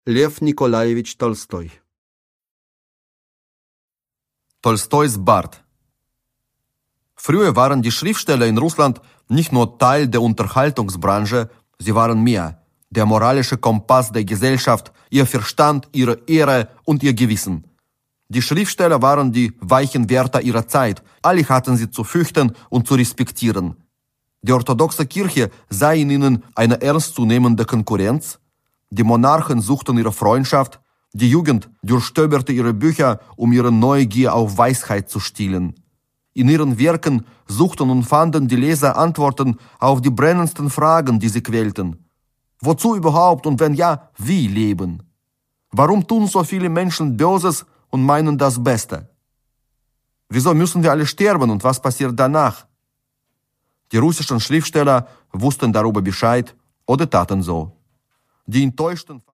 Lev Nikolajewitsch Tolstoi. Tolstois Bart. Früher waren die Schriftsteller in Russland nicht nur Teil der Unterhaltungsbranche, sie waren mehr. Der moralische Kompass der Gesellschaft, ihr Verstand, ihre Ehre und ihr Gewissen. Die Schriftsteller waren die weichen Wärter ihrer Zeit. Alle hatten sie zu fürchten und zu respektieren. Die orthodoxe Kirche sah in ihnen eine ernstzunehmende Konkurrenz. Die Monarchen suchten ihre Freundschaft. Die Jugend durchstöberte ihre Bücher, um ihre Neugier auf Weisheit zu stillen. In ihren Werken suchten und fanden die Leser Antworten auf die brennendsten Fragen, die sie quälten. Wozu überhaupt und wenn ja, wie leben? Warum tun so viele Menschen Böses und meinen das Beste? Wieso müssen wir alle sterben und was passiert danach? Die russischen Schriftsteller wussten darüber Bescheid oder taten so. Die enttäuschten